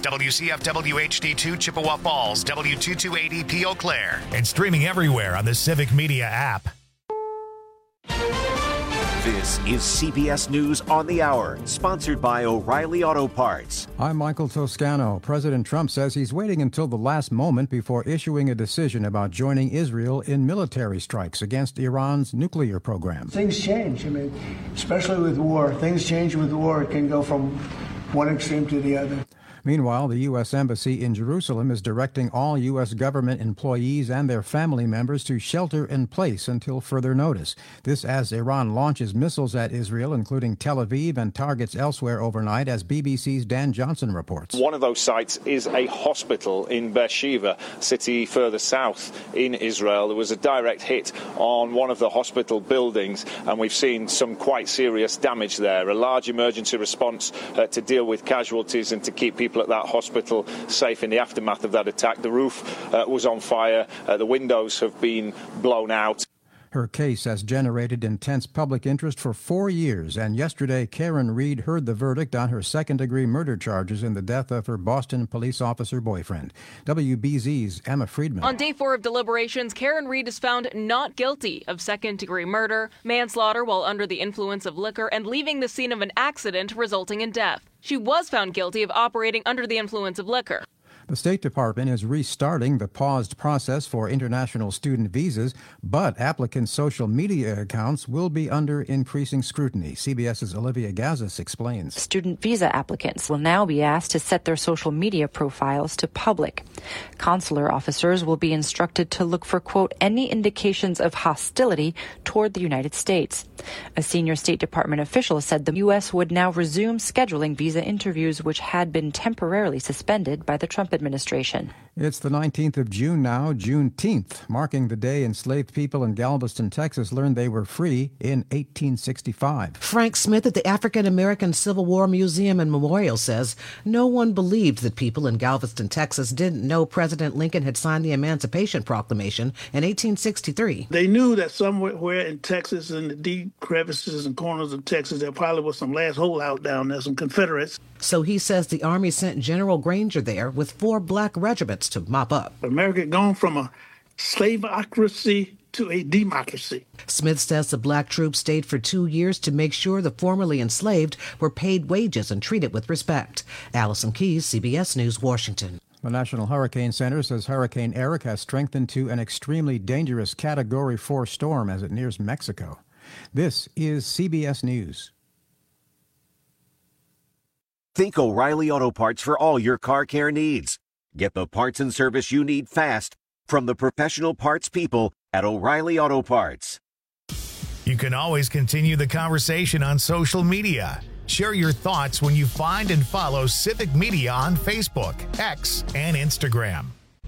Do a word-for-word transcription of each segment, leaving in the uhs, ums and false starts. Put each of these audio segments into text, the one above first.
W C F W H D two Chippewa Falls, W two two eighty P Eau Claire, and streaming everywhere on the Civic Media app. This is C B S News on the Hour, sponsored by O'Reilly Auto Parts. I'm Michael Toscano. President Trump says he's waiting until the last moment before issuing a decision about joining Israel in military strikes against Iran's nuclear program. Things change. I mean, especially with war. Things change with war. It can go from one extreme to the other. Meanwhile, the U S. Embassy in Jerusalem is directing all U S government employees and their family members to shelter in place until further notice. This as Iran launches missiles at Israel, including Tel Aviv and targets elsewhere overnight, as B B C's Dan Johnson reports. One of those sites is a hospital in Beersheba, city further south in Israel. There was a direct hit on one of the hospital buildings, and we've seen some quite serious damage there. A large emergency response uh, to deal with casualties and to keep people at that hospital safe in the aftermath of that attack. The roof uh, was on fire. Uh, the windows have been blown out. Her case has generated intense public interest for four years, and yesterday Karen Reed heard the verdict on her second-degree murder charges in the death of her Boston police officer boyfriend. W B Z's Emma Friedman. On day four of deliberations, Karen Reed is found not guilty of second-degree murder, manslaughter while under the influence of liquor, and leaving the scene of an accident resulting in death. She was found guilty of operating under the influence of liquor. The State Department is restarting the paused process for international student visas, but applicants' social media accounts will be under increasing scrutiny. CBS's Olivia Gazis explains. Student visa applicants will now be asked to set their social media profiles to public. Consular officers will be instructed to look for, quote, any indications of hostility toward the United States. A senior State Department official said the U S would now resume scheduling visa interviews, which had been temporarily suspended by the Trump administration. It's the nineteenth of June now, Juneteenth, marking the day enslaved people in Galveston, Texas learned they were free in eighteen sixty-five. Frank Smith at the African American Civil War Museum and Memorial says no one believed that people in Galveston, Texas didn't know President Lincoln had signed the Emancipation Proclamation in eighteen sixty-three. They knew that somewhere in Texas, in the deep crevices and corners of Texas, there probably was some last holdout down there, some Confederates. So he says the Army sent General Granger there with four black regiments to mop up. America had gone from a slaveocracy to a democracy. Smith says the black troops stayed for two years to make sure the formerly enslaved were paid wages and treated with respect. Allison Keyes, C B S News, Washington. The National Hurricane Center says Hurricane Eric has strengthened to an extremely dangerous Category four storm as it nears Mexico. This is C B S News. Think O'Reilly Auto Parts for all your car care needs. Get the parts and service you need fast from the professional parts people at O'Reilly Auto Parts. You can always continue the conversation on social media. Share your thoughts when you find and follow Civic Media on Facebook, X, and Instagram.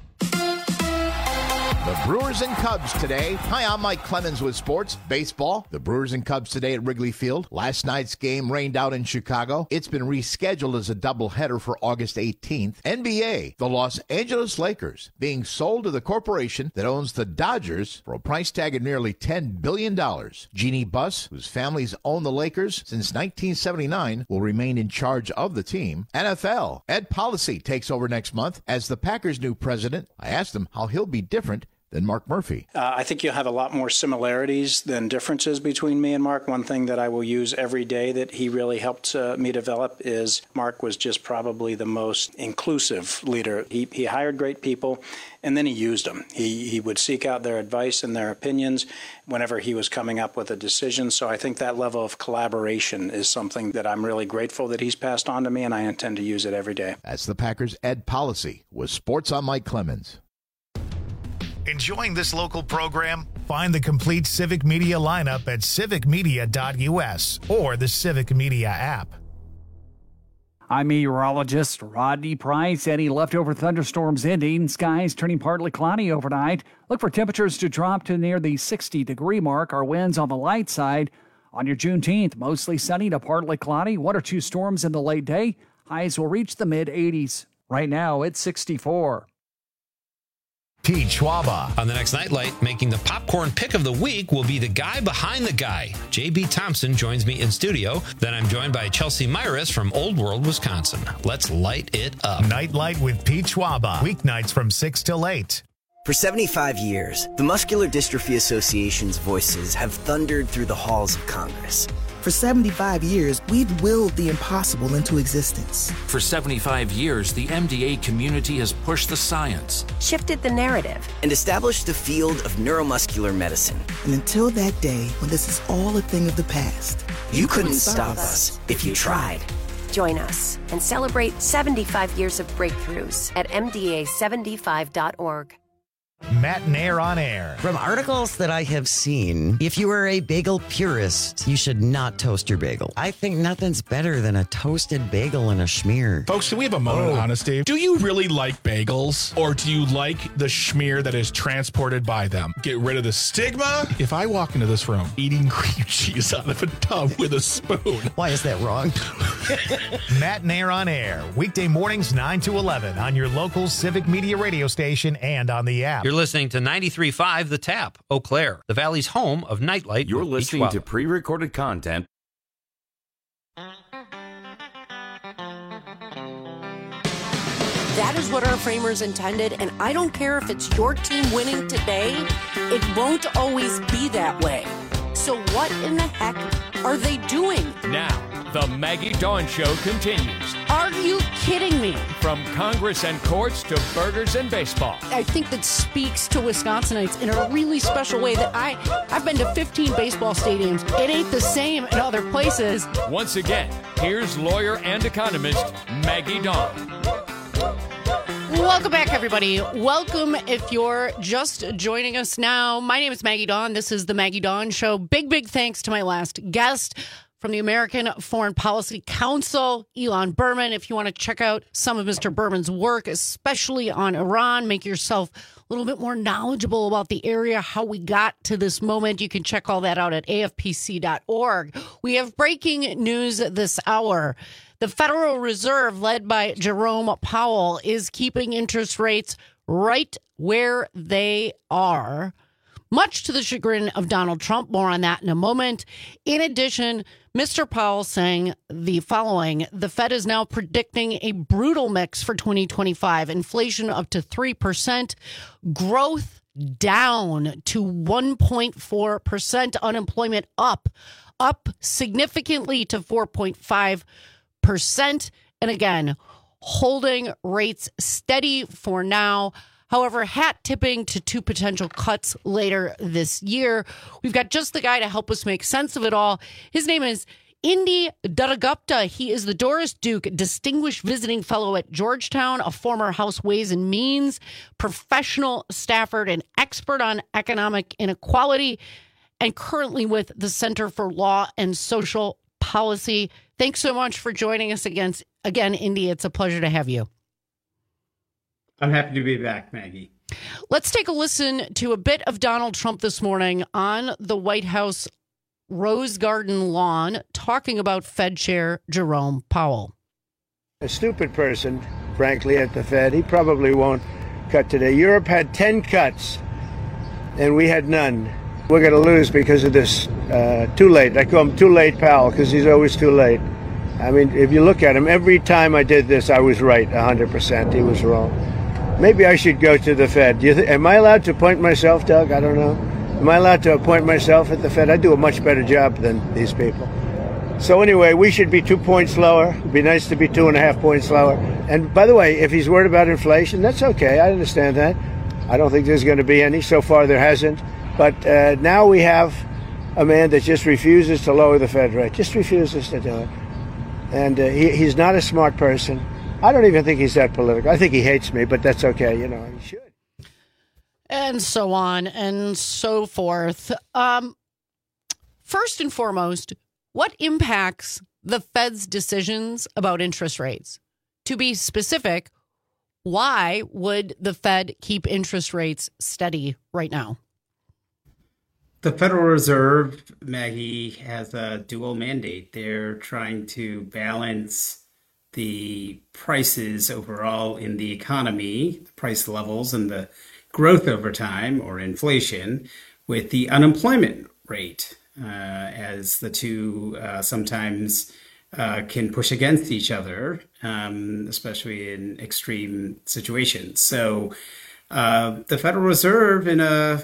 The Brewers and Cubs today. Hi, I'm Mike Clemens with sports. Baseball. The Brewers and Cubs today at Wrigley Field. Last night's game rained out in Chicago. It's been rescheduled as a doubleheader for August eighteenth. N B A. The Los Angeles Lakers being sold to the corporation that owns the Dodgers for a price tag of nearly ten billion dollars. Jeannie Buss, whose family's owned the Lakers since nineteen seventy-nine, will remain in charge of the team. N F L. Ed Policy takes over next month as the Packers' new president. I asked him how he'll be different than Mark Murphy. Uh, I think you'll have a lot more similarities than differences between me and Mark. One thing that I will use every day that he really helped uh, me develop is Mark was just probably the most inclusive leader. He, he hired great people, and then he used them. He, he would seek out their advice and their opinions whenever he was coming up with a decision. So I think that level of collaboration is something that I'm really grateful that he's passed on to me, and I intend to use it every day. That's the Packers' Ed Policy with Sports on Mike Clemens. Enjoying this local program? Find the complete Civic Media lineup at civic media dot u s or the Civic Media app. I'm meteorologist Rodney Price. Any leftover thunderstorms ending. Skies turning partly cloudy overnight. Look for temperatures to drop to near the sixty-degree mark. Our winds on the light side. On your Juneteenth, mostly sunny to partly cloudy. One or two storms in the late day. Highs will reach the mid-eighties. Right now, it's sixty-four. Pete Schwaba. On the next Nightlight, making the popcorn pick of the week will be the guy behind the guy. J B Thompson joins me in studio. Then I'm joined by Chelsea Myris from Old World, Wisconsin. Let's light it up. Nightlight with Pete Schwaba. Weeknights from six till eight. For seventy-five years, the Muscular Dystrophy Association's voices have thundered through the halls of Congress. For seventy-five years, we've willed the impossible into existence. For seventy-five years, the M D A community has pushed the science, shifted the narrative, and established the field of neuromuscular medicine. And until that day when this is all a thing of the past, you, you couldn't, couldn't stop us if you tried. Join us and celebrate seventy-five years of breakthroughs at M D A seventy-five dot org. Matt Nair on air. From articles that I have seen, if you are a bagel purist, you should not toast your bagel. I think nothing's better than a toasted bagel and a schmear. Folks, can we have a moment oh. of honesty? Do you really like bagels, or do you like the schmear that is transported by them? Get rid of the stigma. If I walk into this room eating cream cheese out of a tub with a spoon. Why is that wrong? Matt Nair on air. Weekday mornings nine to eleven on your local Civic Media radio station and on the app. You're listening to ninety-three point five The Tap, Eau Claire, the Valley's home of Nightlight. You're listening to pre-recorded content. That is what our framers intended, and I don't care if it's your team winning today, it won't always be that way. So what in the heck are they doing? Now, the Maggie Dawn Show continues. Are you kidding me? From Congress and courts to burgers and baseball. I think that speaks to Wisconsinites in a really special way that I, I've been to fifteen baseball stadiums. It ain't the same in other places. Once again, here's lawyer and economist Maggie Dawn. Welcome back, everybody. Welcome if you're just joining us now. My name is Maggie Dawn. This is the Maggie Dawn Show. Big, big thanks to my last guest from the American Foreign Policy Council, Elon Berman. If you want to check out some of Mister Berman's work, especially on Iran, make yourself a little bit more knowledgeable about the area, how we got to this moment, you can check all that out at A F P C dot org. We have breaking news this hour. The Federal Reserve, led by Jerome Powell, is keeping interest rates right where they are, much to the chagrin of Donald Trump. More on that in a moment. In addition, Mister Powell saying the following: the Fed is now predicting a brutal mix for twenty twenty-five. Inflation up to three percent, growth down to one point four percent, unemployment up, up significantly to four point five percent. And again, holding rates steady for now. However, hat tipping to two potential cuts later this year. We've got just the guy to help us make sense of it all. His name is Indy Dattagupta. He is the Doris Duke Distinguished Visiting Fellow at Georgetown, a former House Ways and Means professional staffer and expert on economic inequality, and currently with the Center for Law and Social Policy. Thanks so much for joining us again, again, Indy. It's a pleasure to have you. I'm happy to be back, Maggie. Let's take a listen to a bit of Donald Trump this morning on the White House Rose Garden lawn talking about Fed Chair Jerome Powell. A stupid person, frankly, at the Fed. He probably won't cut today. Europe had ten cuts, and we had none. We're going to lose because of this. Uh, too late. I call him Too Late Powell because he's always too late. I mean, if you look at him, every time I did this, I was right one hundred percent. He was wrong. Maybe I should go to the Fed. Do you th- am I allowed to appoint myself, Doug? I don't know. Am I allowed to appoint myself at the Fed? I do a much better job than these people. So anyway, we should be two points lower. It'd be nice to be two and a half points lower. And by the way, if he's worried about inflation, that's okay. I understand that. I don't think there's going to be any. So far, there hasn't. But uh, now we have a man that just refuses to lower the Fed rate, just refuses to do it. And uh, he, he's not a smart person. I don't even think he's that political. I think he hates me, but that's okay. You know, he should. And so on and so forth. Um, first and foremost, what impacts the Fed's decisions about interest rates? To be specific, why would the Fed keep interest rates steady right now? The Federal Reserve, Maggie, has a dual mandate. They're trying to balance the prices overall in the economy, the price levels and the growth over time, or inflation, with the unemployment rate, uh, as the two uh, sometimes uh, can push against each other, um, especially in extreme situations. So uh, the Federal Reserve, in a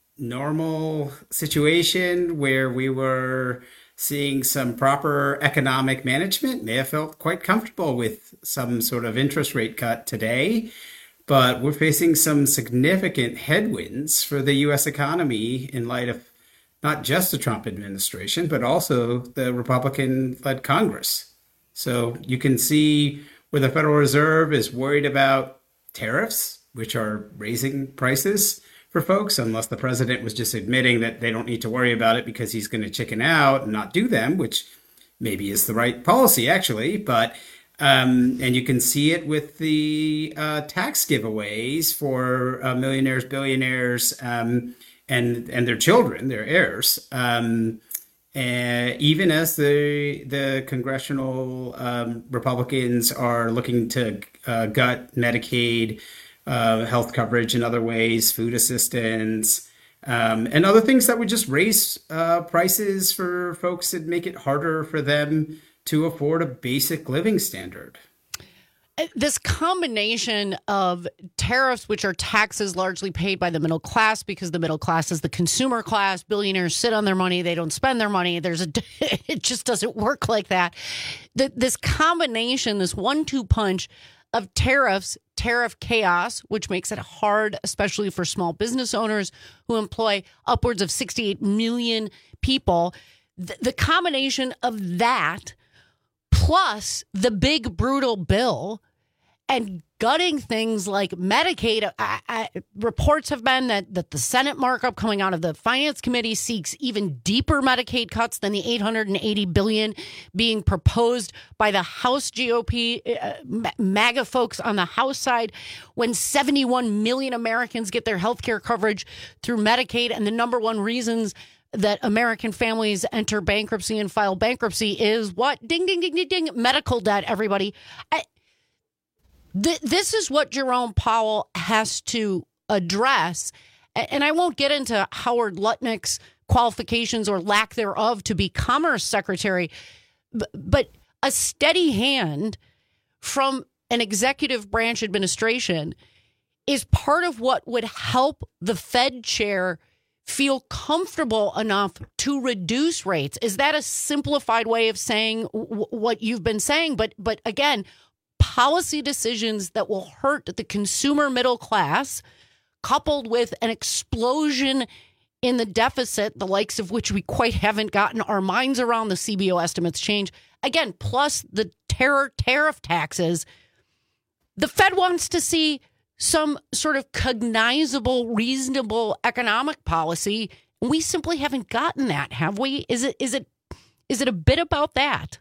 normal situation where we were seeing some proper economic management, may have felt quite comfortable with some sort of interest rate cut today. But we're facing some significant headwinds for the U S economy in light of not just the Trump administration, but also the Republican-led Congress. So you can see where the Federal Reserve is worried about tariffs, which are raising prices for folks, unless the president was just admitting that they don't need to worry about it because he's going to chicken out and not do them, which maybe is the right policy, actually. But um, and you can see it with the uh, tax giveaways for uh, millionaires, billionaires, um, and and their children, their heirs. Um, and even as the the congressional um, Republicans are looking to uh, gut Medicaid, Uh, health coverage in other ways, food assistance, um, and other things that would just raise uh, prices for folks and make it harder for them to afford a basic living standard. This combination of tariffs, which are taxes largely paid by the middle class, because the middle class is the consumer class. Billionaires sit on their money. They don't spend their money. There's a, it just doesn't work like that. The, this combination, this one two punch of tariffs, tariff chaos, which makes it hard, especially for small business owners who employ upwards of sixty-eight million people. The, the combination of that plus the big brutal bill and gutting things like Medicaid. I, I, reports have been that, that the Senate markup coming out of the Finance Committee seeks even deeper Medicaid cuts than the eight hundred eighty billion dollars being proposed by the House G O P, uh, MAGA folks on the House side, when seventy-one million Americans get their health care coverage through Medicaid. And the number one reasons that American families enter bankruptcy and file bankruptcy is what? Ding, ding, ding, ding, ding. Medical debt, everybody. I, This is what Jerome Powell has to address. And I won't get into Howard Lutnick's qualifications or lack thereof to be Commerce Secretary, but a steady hand from an executive branch administration is part of what would help the Fed chair feel comfortable enough to reduce rates. Is that a simplified way of saying w- what you've been saying? But but again, policy decisions that will hurt the consumer middle class, coupled with an explosion in the deficit, the likes of which we quite haven't gotten our minds around. The C B O estimates change. Again, plus the terror tariff taxes. The Fed wants to see some sort of cognizable, reasonable economic policy. We simply haven't gotten that, have we? Is it is it is it a bit about that?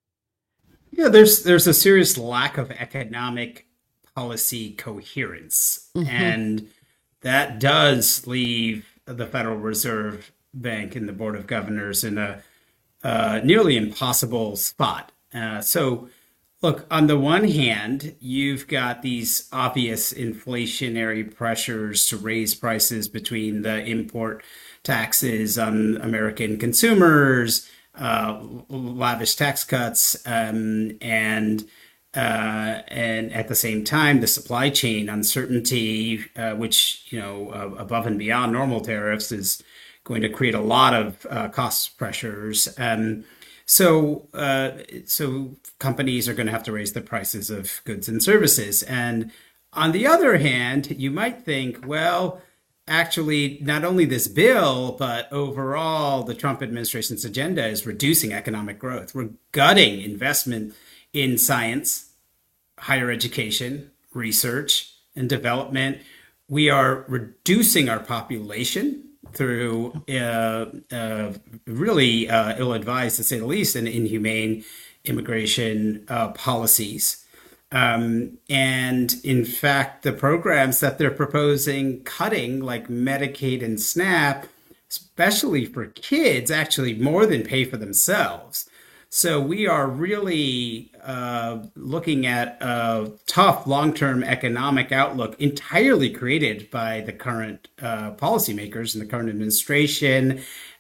Yeah, there's there's a serious lack of economic policy coherence, mm-hmm. and that does leave the Federal Reserve Bank and the Board of Governors in a uh, nearly impossible spot. Uh, so, look, on the one hand, you've got these obvious inflationary pressures to raise prices between the import taxes on American consumers, Uh, lavish tax cuts, um, and uh, and at the same time, the supply chain uncertainty, uh, which, you know, uh, above and beyond normal tariffs, is going to create a lot of uh, cost pressures. Um, so uh, so companies are going to have to raise the prices of goods and services. And on the other hand, you might think, well, actually, not only this bill, but overall, the Trump administration's agenda is reducing economic growth. We're gutting investment in science, higher education, research, and development. We are reducing our population through uh, uh, really uh, ill-advised, to say the least, and inhumane immigration uh, policies. Um, and in fact, the programs that they're proposing cutting, like Medicaid and SNAP, especially for kids, actually more than pay for themselves. So we are really uh, looking at a tough long-term economic outlook entirely created by the current uh, policymakers in the current administration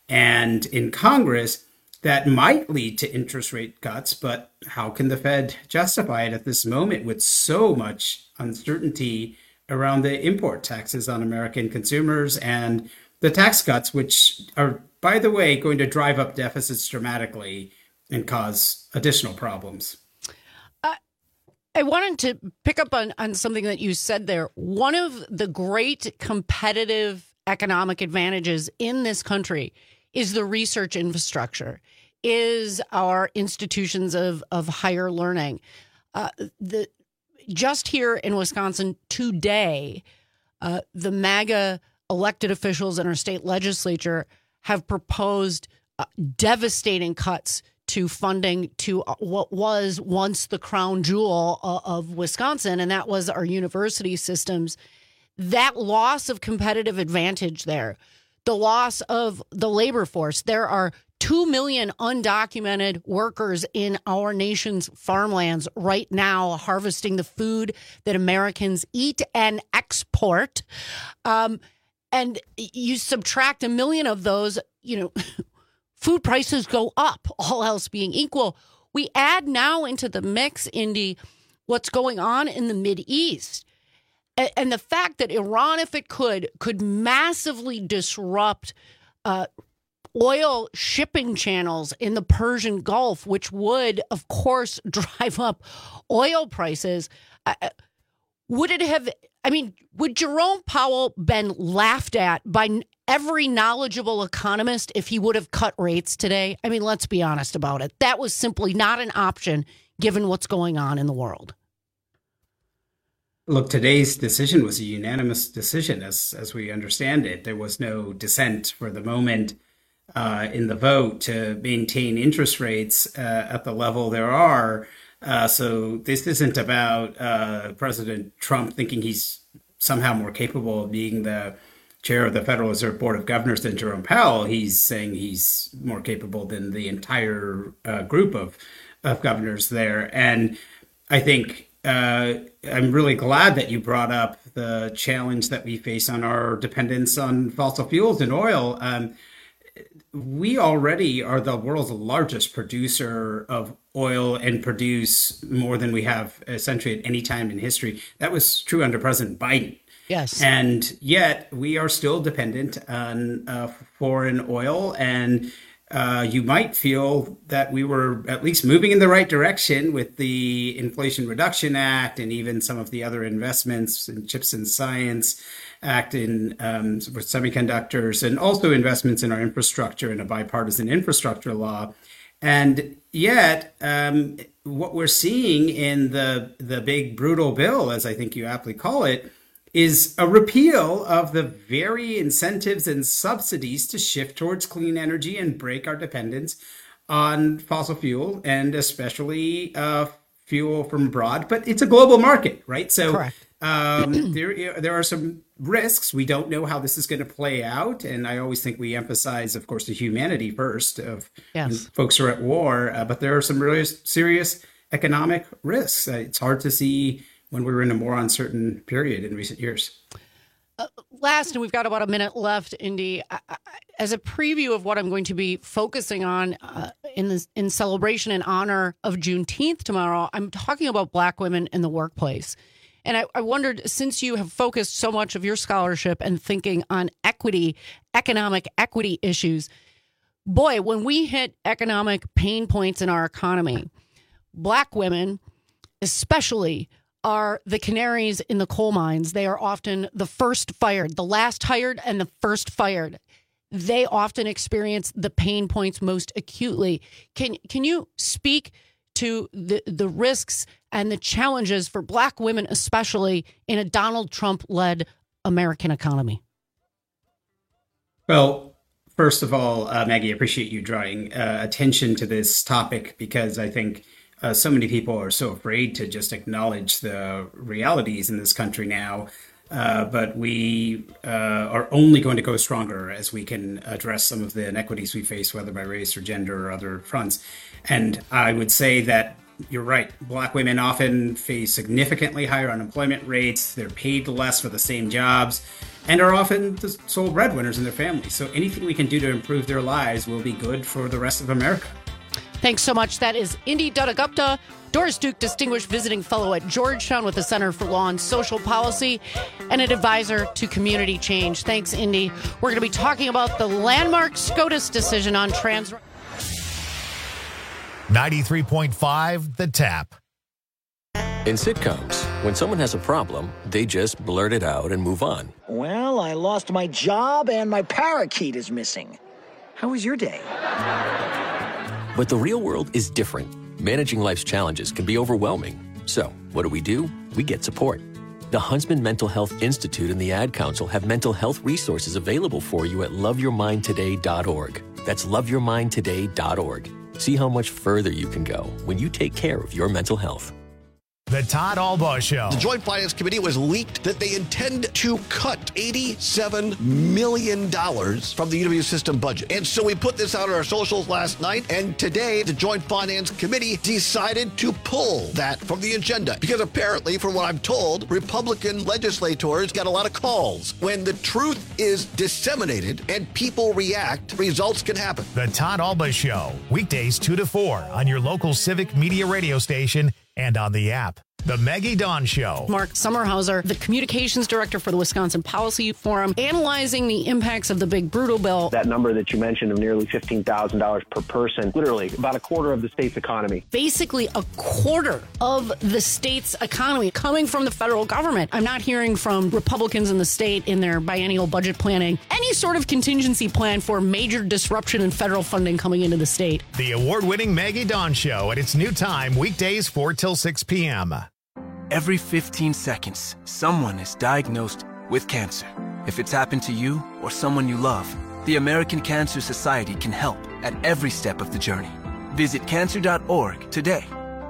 and in Congress that might lead to interest rate cuts. But how can the Fed justify it at this moment with so much uncertainty around the import taxes on American consumers and the tax cuts, which are, by the way, going to drive up deficits dramatically and cause additional problems? Uh, I wanted to pick up on, on something that you said there. One of the great competitive economic advantages in this country is the research infrastructure, is our institutions of, of higher learning. Uh, the just here in Wisconsin today, uh, the MAGA elected officials in our state legislature have proposed uh, devastating cuts to funding to what was once the crown jewel of Wisconsin, and that was our university systems. That loss of competitive advantage there, the loss of the labor force. There are two million undocumented workers in our nation's farmlands right now harvesting the food that Americans eat and export. Um, and you subtract a million of those, you know, food prices go up, all else being equal. We add now into the mix, Indy, what's going on in the Mideast. And the fact that Iran, if it could, could massively disrupt uh, oil shipping channels in the Persian Gulf, which would, of course, drive up oil prices. Uh, would it have, I mean, would Jerome Powell been laughed at by every knowledgeable economist if he would have cut rates today? I mean, let's be honest about it. That was simply not an option given what's going on in the world. Look, today's decision was a unanimous decision, as as we understand it. There was no dissent for the moment uh, in the vote to maintain interest rates uh, at the level there are. Uh, so this isn't about uh, President Trump thinking he's somehow more capable of being the chair of the Federal Reserve Board of Governors than Jerome Powell. He's saying he's more capable than the entire uh, group of, of governors there. And I think Uh, I'm really glad that you brought up the challenge that we face on our dependence on fossil fuels and oil. Um, we already are the world's largest producer of oil and produce more than we have essentially at any time in history. That was true under President Biden. Yes. And yet we are still dependent on uh, foreign oil, and Uh, you might feel that we were at least moving in the right direction with the Inflation Reduction Act and even some of the other investments in Chips and Science Act in um, with semiconductors, and also investments in our infrastructure and a bipartisan infrastructure law. And yet, um, what we're seeing in the the big brutal bill, as I think you aptly call it, is a repeal of the very incentives and subsidies to shift towards clean energy and break our dependence on fossil fuel, and especially uh, fuel from abroad. But it's a global market, right? So um, there, there are some risks. We don't know how this is going to play out. And I always think we emphasize, of course, the humanity first of yes. folks who are at war. Uh, but there are some really serious economic risks. Uh, it's hard to see when we were in a more uncertain period in recent years. Uh, last, and we've got about a minute left, Indy, I, I, as a preview of what I'm going to be focusing on uh, in this, in celebration and honor of Juneteenth tomorrow, I'm talking about Black women in the workplace. And I, I wondered, since you have focused so much of your scholarship and thinking on equity, economic equity issues, boy, when we hit economic pain points in our economy, Black women especially are the canaries in the coal mines. They are often the first fired, the last hired and the first fired. They often experience the pain points most acutely. Can can you speak to the, the risks and the challenges for Black women, especially in a Donald Trump-led American economy? Well, first of all, uh, Maggie, I appreciate you drawing uh, attention to this topic, because I think Uh, so many people are so afraid to just acknowledge the realities in this country now. Uh, but we uh, are only going to go stronger as we can address some of the inequities we face, whether by race or gender or other fronts. And I would say that you're right. Black women often face significantly higher unemployment rates. They're paid less for the same jobs and are often the sole breadwinners in their families. So anything we can do to improve their lives will be good for the rest of America. Thanks so much. That is Indi Datta-Gupta, Doris Duke Distinguished Visiting Fellow at Georgetown with the Center for Law and Social Policy and an advisor to community change. Thanks, Indi. We're going to be talking about the landmark SCOTUS decision on trans... ninety-three point five The Tap. In sitcoms, when someone has a problem, they just blurt it out and move on. Well, I lost my job and my parakeet is missing. How was your day? But the real world is different. Managing life's challenges can be overwhelming. So, what do we do? We get support. The Huntsman Mental Health Institute and the Ad Council have mental health resources available for you at love your mind today dot org. That's love your mind today dot org. See how much further you can go when you take care of your mental health. The Todd Albaugh Show. The Joint Finance Committee was leaked that they intend to cut eighty-seven million dollars from the U W system budget. And so we put this out on our socials last night, and today the Joint Finance Committee decided to pull that from the agenda. Because apparently, from what I'm told, Republican legislators got a lot of calls. When the truth is disseminated and people react, results can happen. The Todd Albaugh Show, weekdays two to four on your local Civic Media radio station and on the app. The Maggie Dawn Show. Mark Sommerhauser, the communications director for the Wisconsin Policy Forum, analyzing the impacts of the Big Brutal Bill. That number that you mentioned of nearly fifteen thousand dollars per person, literally about a quarter of the state's economy. Basically a quarter of the state's economy coming from the federal government. I'm not hearing from Republicans in the state in their biennial budget planning any sort of contingency plan for major disruption in federal funding coming into the state. The award-winning Maggie Dawn Show at its new time, weekdays four till six p.m. Every fifteen seconds, someone is diagnosed with cancer. If it's happened to you or someone you love, the American Cancer Society can help at every step of the journey. Visit cancer dot org today.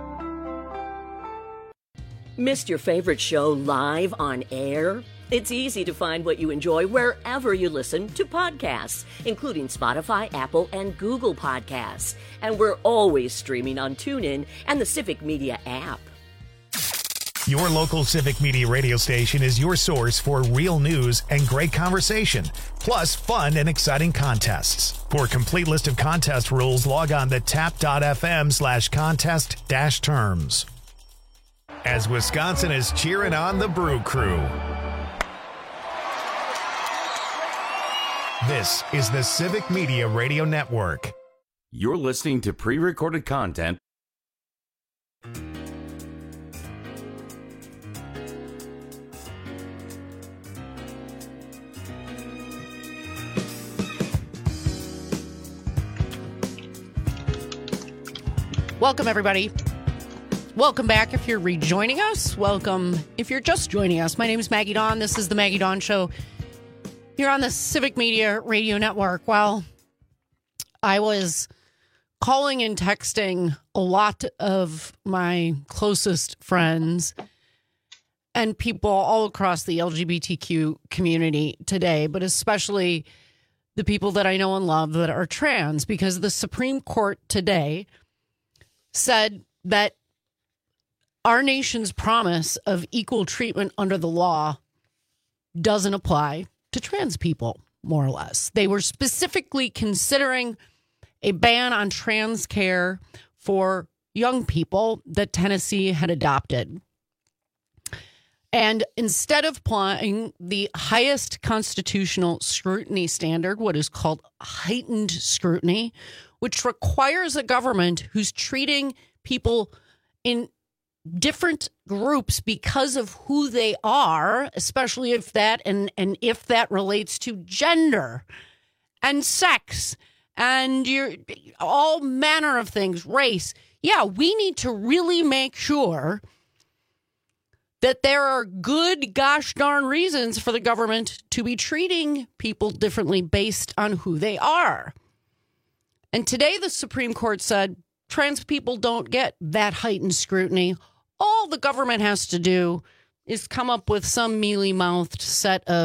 Missed your favorite show live on air? It's easy to find what you enjoy wherever you listen to podcasts, including Spotify, Apple, and Google Podcasts. And we're always streaming on TuneIn and the Civic Media app. Your local Civic Media radio station is your source for real news and great conversation, plus fun and exciting contests. For a complete list of contest rules, log on to tap.fm slash contest dash terms. As Wisconsin is cheering on the Brew Crew. This is the Civic Media Radio Network. You're listening to pre-recorded content. Welcome, everybody. Welcome back if you're rejoining us. Welcome if you're just joining us. My name is Maggie Dawn. This is the Maggie Dawn Show here on the Civic Media Radio Network. Well, I was calling and texting a lot of my closest friends and people all across the L G B T Q community today, but especially the people that I know and love that are trans, because the Supreme Court today said that our nation's promise of equal treatment under the law doesn't apply to trans people, more or less. They were specifically considering a ban on trans care for young people that Tennessee had adopted. And instead of applying the highest constitutional scrutiny standard, what is called heightened scrutiny, which requires a government who's treating people in different groups because of who they are, especially if that and, and if that relates to gender and sex and your all manner of things, race. Yeah, we need to really make sure that there are good gosh darn reasons for the government to be treating people differently based on who they are. And today the Supreme Court said trans people don't get that heightened scrutiny. All the government has to do is come up with some mealy-mouthed set of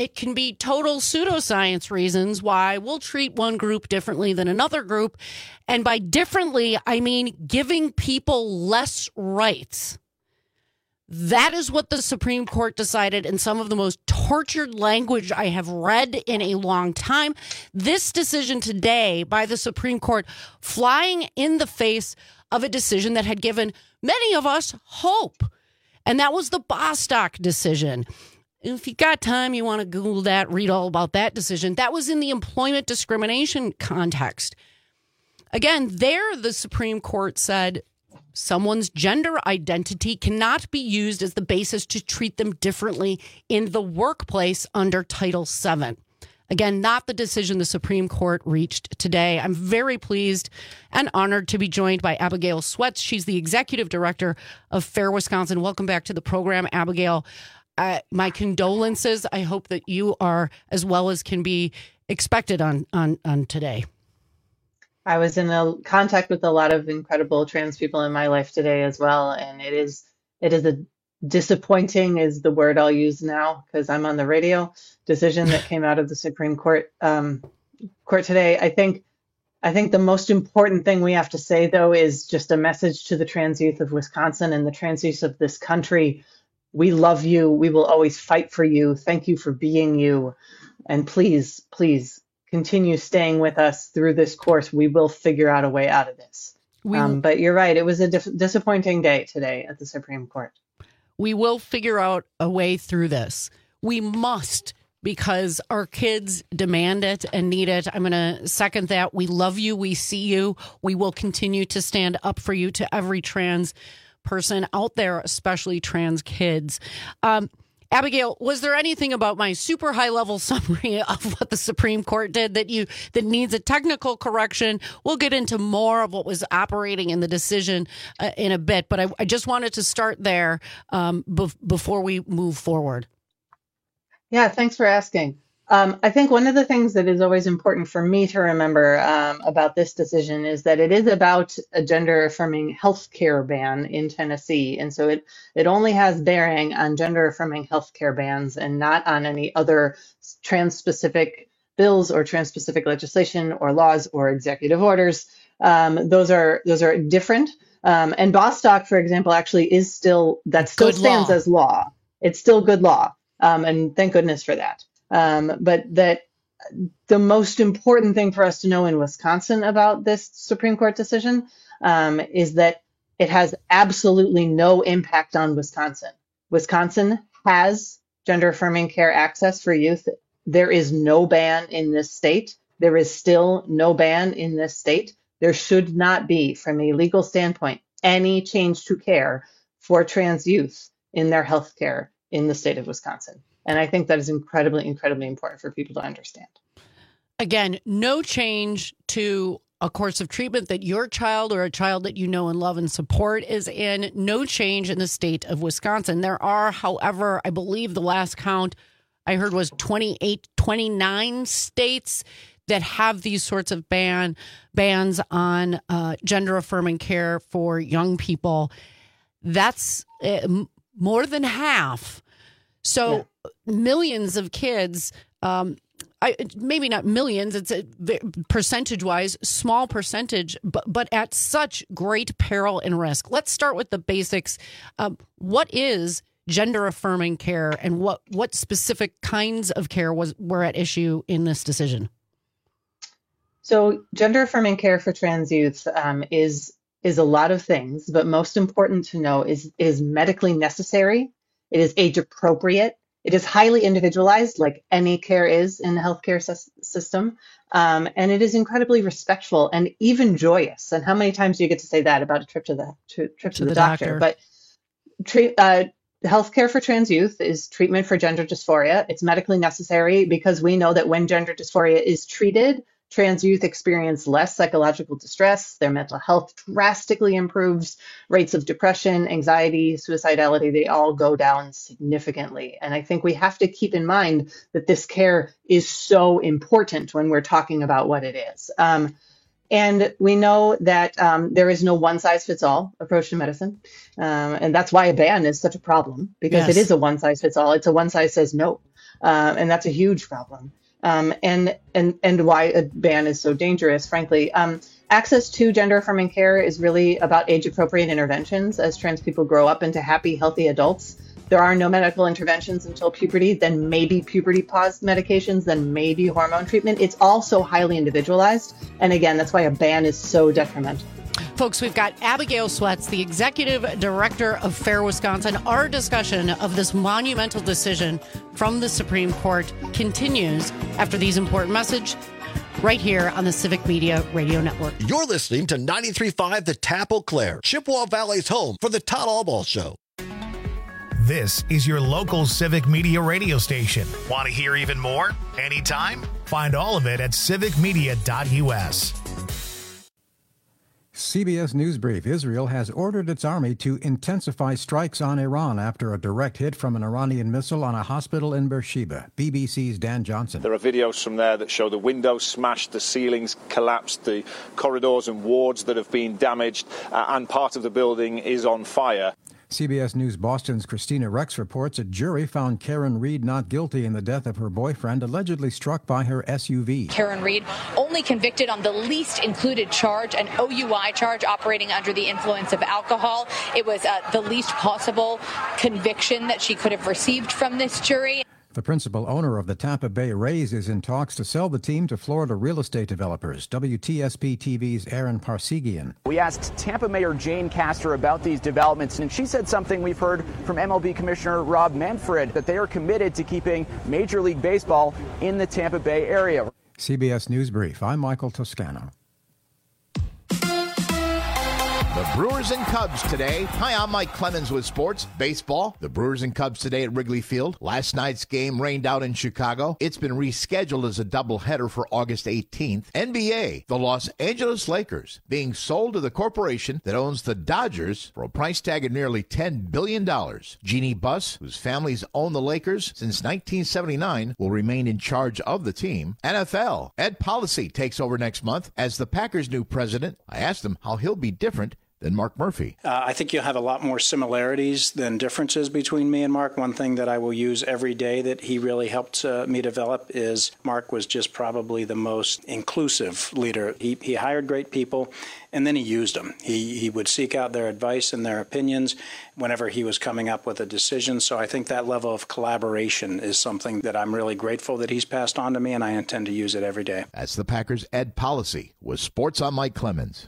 it can be total pseudoscience reasons why we'll treat one group differently than another group. And by differently, I mean giving people less rights. That is what the Supreme Court decided in some of the most tortured language I have read in a long time. This decision today by the Supreme Court flying in the face of a decision that had given many of us hope. And that was the Bostock decision. If you got time, you want to Google that, read all about that decision. That was in the employment discrimination context. Again, there the Supreme Court said someone's gender identity cannot be used as the basis to treat them differently in the workplace under Title seven. Again, not the decision the Supreme Court reached today. I'm very pleased and honored to be joined by Abigail Sweats. She's the executive director of FAIR Wisconsin. Welcome back to the program, Abigail. Uh, my condolences. I hope that you are as well as can be expected on on, on today. I was in a contact with a lot of incredible trans people in my life today as well, and it is it is a disappointing is the word I'll use now because I'm on the radio decision that came out of the Supreme Court um, court today. I think I think the most important thing we have to say though is just a message to the trans youth of Wisconsin and the trans youth of this country. We love you. We will always fight for you. Thank you for being you, and please, please. continue staying with us through this course. We will figure out a way out of this. We, um, but you're right. It was a dif- disappointing day today at the Supreme Court. We will figure out a way through this. We must, because our kids demand it and need it. I'm going to second that. We love you. We see you. We will continue to stand up for you to every trans person out there, especially trans kids. Um, Abigail, was there anything about my super high level summary of what the Supreme Court did that you that needs a technical correction? We'll get into more of what was operating in the decision uh, in a bit, but I, I just wanted to start there um, be- before we move forward. Yeah, thanks for asking. Um, I think one of the things that is always important for me to remember um, about this decision is that it is about a gender-affirming healthcare ban in Tennessee. And so it, it only has bearing on gender-affirming healthcare bans and not on any other trans-specific bills or trans-specific legislation or laws or executive orders. Um, those are those are different. Um, and Bostock, for example, actually is still, that still Good stands law. as law. It's still good law. Um, and thank goodness for that. Um, but that the most important thing for us to know in Wisconsin about this Supreme Court decision um, is that it has absolutely no impact on Wisconsin. Wisconsin has gender affirming care access for youth. There is no ban in this state. There is still no ban in this state. There should not be, from a legal standpoint, any change to care for trans youth in their health care in the state of Wisconsin. And I think that is incredibly, incredibly important for people to understand. Again, no change to a course of treatment that your child or a child that you know and love and support is in. No change in the state of Wisconsin. There are, however, I believe the last count I heard was twenty-eight, twenty-nine states that have these sorts of ban bans on uh, gender affirming care for young people. That's uh, more than half. So yeah. Millions of kids, um, I, maybe not millions, it's a percentage-wise, small percentage, but, but at such great peril and risk. Let's start with the basics. Um, what is gender-affirming care, and what, what specific kinds of care was were at issue in this decision? So gender-affirming care for trans youth um, is is a lot of things, but most important to know is is medically necessary. It is age-appropriate. It is highly individualized, like any care is in the healthcare s- system. Um, and it is incredibly respectful and even joyous. And how many times do you get to say that about a trip to the to, trip to, to the, the doctor? doctor? But treat, uh, healthcare for trans youth is treatment for gender dysphoria. It's medically necessary because we know that when gender dysphoria is treated, trans youth experience less psychological distress, their mental health drastically improves, rates of depression, anxiety, suicidality, they all go down significantly. And I think we have to keep in mind that this care is so important when we're talking about what it is. Um, And we know that um, there is no one-size-fits-all approach to medicine. Um, and that's why a ban is such a problem, because Yes. it is a one-size-fits-all. It's a one-size-says-no. Uh, and that's a huge problem. Um, and, and, and why a ban is so dangerous, frankly. Um, access to gender-affirming care is really about age-appropriate interventions as trans people grow up into happy, healthy adults. There are no medical interventions until puberty, then maybe puberty pause medications, then maybe hormone treatment. It's all so highly individualized. And again, that's why a ban is so detrimental. Folks, we've got Abigail Sweats, the executive director of FAIR Wisconsin. Our discussion of this monumental decision from the Supreme Court continues after these important messages right here on the Civic Media Radio Network. You're listening to ninety-three point five The Tap Eau Claire, Chippewa Valley's home for the Todd Allball Show. This is your local Civic Media radio station. Want to hear even more? Anytime? Find all of it at civic media dot u s. C B S News Brief. Israel has ordered its army to intensify strikes on Iran after a direct hit from an Iranian missile on a hospital in Beersheba. B B C's Dan Johnson. There are videos from there that show the windows smashed, the ceilings collapsed, the corridors and wards that have been damaged, uh, and part of the building is on fire. C B S News Boston's Christina Rex reports a jury found Karen Reed not guilty in the death of her boyfriend, allegedly struck by her S U V. Karen Reed only convicted on the least included charge, an O U I charge, operating under the influence of alcohol. It was uh, the least possible conviction that she could have received from this jury. The principal owner of the Tampa Bay Rays is in talks to sell the team to Florida real estate developers. W T S P T V's Aaron Parsegian. We asked Tampa Mayor Jane Castor about these developments, and she said something we've heard from M L B Commissioner Rob Manfred, that they are committed to keeping Major League Baseball in the Tampa Bay area. C B S News Brief. I'm Michael Toscano. The Brewers and Cubs today. Hi, I'm Mike Clemens with sports. Baseball. The Brewers and Cubs today at Wrigley Field. Last night's game rained out in Chicago. It's been rescheduled as a doubleheader for August eighteenth. N B A. The Los Angeles Lakers being sold to the corporation that owns the Dodgers for a price tag of nearly ten billion dollars. Jeannie Buss, whose families own the Lakers since nineteen seventy-nine, will remain in charge of the team. N F L. Ed Policy takes over next month as the Packers' new president. I asked him how he'll be different than Mark Murphy. Uh, I think you'll have a lot more similarities than differences between me and Mark. One thing that I will use every day that he really helped uh, me develop is Mark was just probably the most inclusive leader. He, he hired great people, and then he used them. He, he would seek out their advice and their opinions whenever he was coming up with a decision. So I think that level of collaboration is something that I'm really grateful that he's passed on to me, and I intend to use it every day. That's the Packers' Ed Policy. With Sports, I'm Mike Clemens.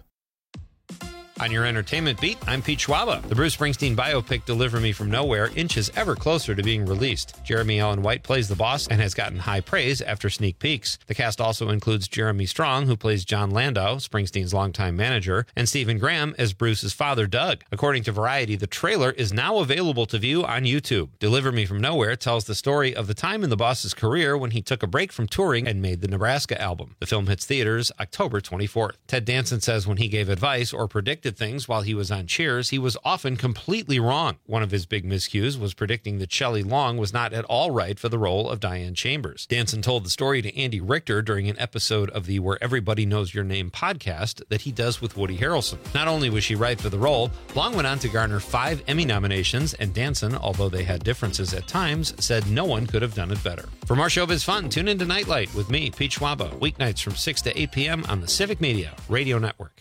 On your entertainment beat, I'm Pete Schwaba. The Bruce Springsteen biopic Deliver Me From Nowhere inches ever closer to being released. Jeremy Allen White plays the boss and has gotten high praise after sneak peeks. The cast also includes Jeremy Strong, who plays John Landau, Springsteen's longtime manager, and Stephen Graham as Bruce's father, Doug. According to Variety, the trailer is now available to view on YouTube. Deliver Me From Nowhere tells the story of the time in the boss's career when he took a break from touring and made the Nebraska album. The film hits theaters October twenty-fourth. Ted Danson says when he gave advice or predicted things while he was on Cheers, he was often completely wrong. One of his big miscues was predicting that Shelley Long was not at all right for the role of Diane Chambers. Danson told the story to Andy Richter during an episode of the Where Everybody Knows Your Name podcast that he does with Woody Harrelson. Not only was she right for the role, Long went on to garner five Emmy nominations, and Danson, although they had differences at times, said no one could have done it better. For more showbiz fun, tune into Nightlight with me, Pete Schwaba, weeknights from six to eight p.m. on the Civic Media Radio Network.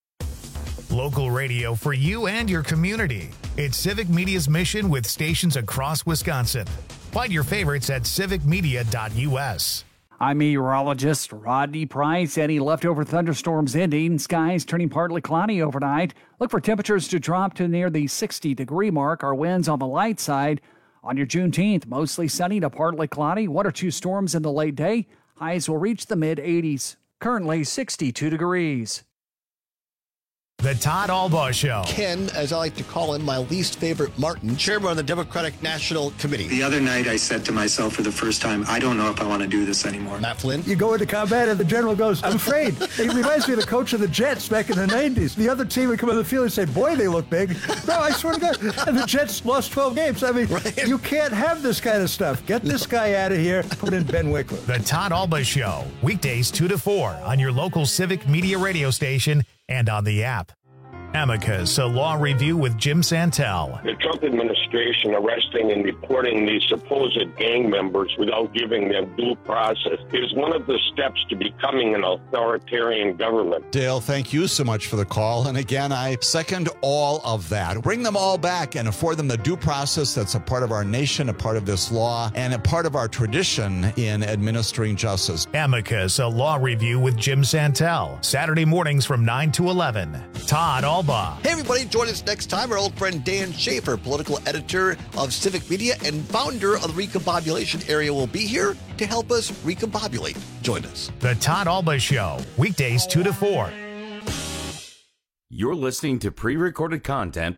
Local radio for you and your community. It's Civic Media's mission with stations across Wisconsin. Find your favorites at civic media dot u s. I'm meteorologist Rodney Price. Any leftover thunderstorms ending. Skies turning partly cloudy overnight. Look for temperatures to drop to near the sixty degree mark. Our winds on the light side. On your Juneteenth, mostly sunny to partly cloudy. One or two storms in the late day. Highs will reach the mid eighties. Currently sixty-two degrees. The Todd Albaugh Show. Ken, as I like to call him, my least favorite Martin, chairman of the Democratic National Committee. The other night I said to myself for the first time, I don't know if I want to do this anymore. Matt Flynn. You go into combat and the general goes, I'm afraid. He reminds me of the coach of the Jets back in the nineties. The other team would come on the field and say, boy, they look big. No, I swear to God. And the Jets lost twelve games. I mean, right. You can't have this kind of stuff. Get this guy out of here. Put in Ben Wickler. The Todd Albaugh Show. Weekdays two to four on your local Civic Media radio station and on the app. Amicus, a law review with Jim Santel. The Trump administration arresting and deporting these supposed gang members without giving them due process is one of the steps to becoming an authoritarian government. Dale, thank you so much for the call. And again, I second all of that. Bring them all back and afford them the due process that's a part of our nation, a part of this law, and a part of our tradition in administering justice. Amicus, a law review with Jim Santel. Saturday mornings from nine to eleven. Todd Albaugh. Hey, everybody, join us next time. Our old friend Dan Schaefer, political editor of Civic Media and founder of the Recombobulation Area, will be here to help us recombobulate. Join us. The Todd Albaugh Show, weekdays two to four. You're listening to pre-recorded content.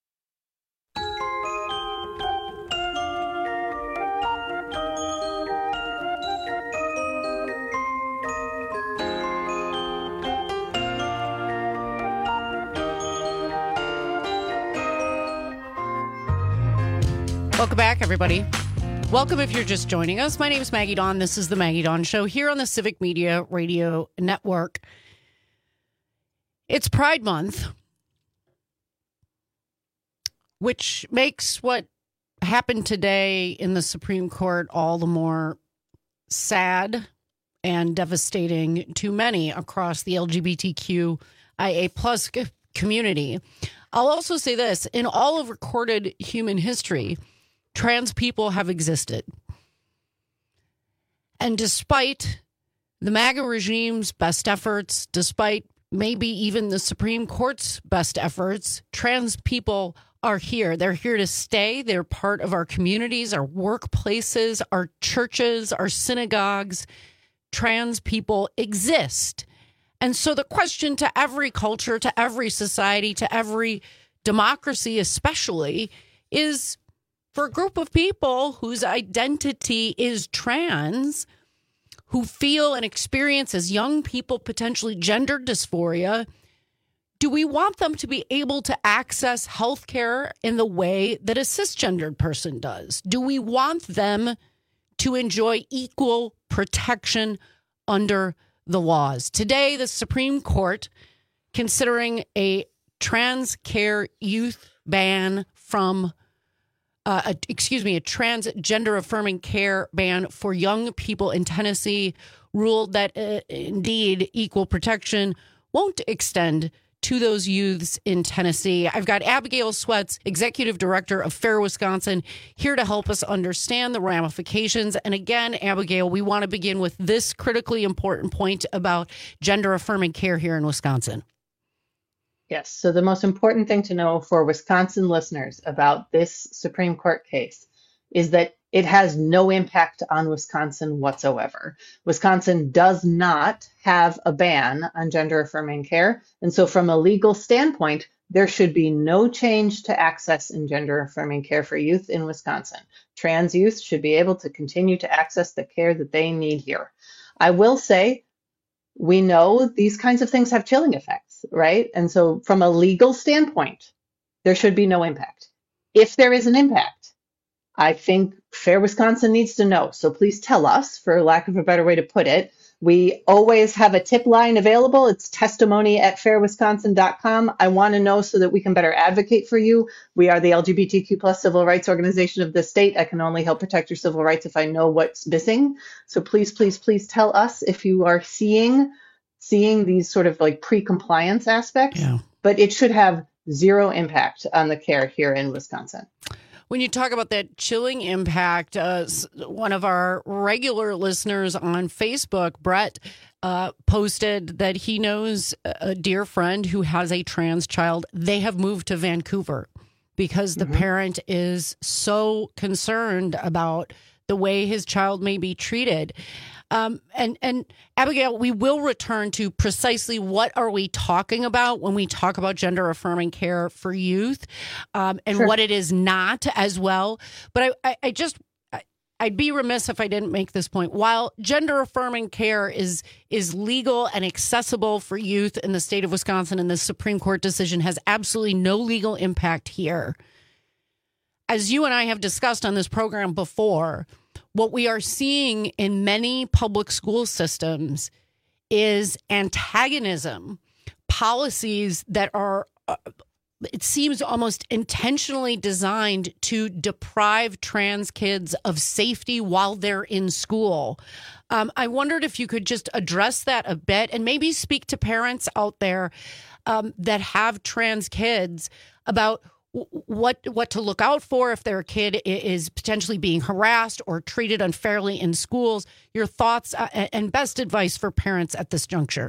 Welcome back, everybody. Welcome if you're just joining us. My name is Maggie Dawn. This is the Maggie Dawn Show here on the Civic Media Radio Network. It's Pride Month, which makes what happened today in the Supreme Court all the more sad and devastating to many across the L G B T Q I A plus community. I'll also say this, in all of recorded human history, trans people have existed. And despite the MAGA regime's best efforts, despite maybe even the Supreme Court's best efforts, trans people are here. They're here to stay. They're part of our communities, our workplaces, our churches, our synagogues. Trans people exist. And so the question to every culture, to every society, to every democracy especially, is for a group of people whose identity is trans, who feel and experience as young people potentially gender dysphoria, do we want them to be able to access health care in the way that a cisgendered person does? Do we want them to enjoy equal protection under the laws? Today, the Supreme Court, considering a trans care youth ban from Uh, a, excuse me, a transgender affirming care ban for young people in Tennessee, ruled that uh, indeed equal protection won't extend to those youths in Tennessee. I've got Abigail Sweats, Executive Director of FAIR Wisconsin, here to help us understand the ramifications. And again, Abigail, we want to begin with this critically important point about gender affirming care here in Wisconsin. Yes. So the most important thing to know for Wisconsin listeners about this Supreme Court case is that it has no impact on Wisconsin whatsoever. Wisconsin does not have a ban on gender affirming care. And so from a legal standpoint, there should be no change to access in gender affirming care for youth in Wisconsin. Trans youth should be able to continue to access the care that they need here. I will say, we know these kinds of things have chilling effects, right? And so from a legal standpoint, there should be no impact. If there is an impact, I think FAIR Wisconsin needs to know. So please tell us, for lack of a better way to put it. We always have a tip line available. It's testimony at fair wisconsin dot com. I want to know so that we can better advocate for you. We are the L G B T Q plus civil rights organization of the state. I can only help protect your civil rights if I know what's missing. So please, please, please tell us if you are seeing seeing these sort of like pre-compliance aspects, yeah. But it should have zero impact on the care here in Wisconsin. When you talk about that chilling impact, uh, one of our regular listeners on Facebook, Brett, uh, posted that he knows a dear friend who has a trans child. They have moved to Vancouver because the mm-hmm. parent is so concerned about the way his child may be treated. Um, and, and Abigail, we will return to precisely what are we talking about when we talk about gender affirming care for youth, um, and Sure. what it is not as well. But I, I, I just, I, I'd be remiss if I didn't make this point. While gender affirming care is is legal and accessible for youth in the state of Wisconsin, and the Supreme Court decision has absolutely no legal impact here, as you and I have discussed on this program before, what we are seeing in many public school systems is antagonism, policies that are, uh, it seems almost intentionally designed to deprive trans kids of safety while they're in school. Um, I wondered if you could just address that a bit and maybe speak to parents out there um, that have trans kids about what what to look out for if their kid is potentially being harassed or treated unfairly in schools. Your thoughts and best advice for parents at this juncture.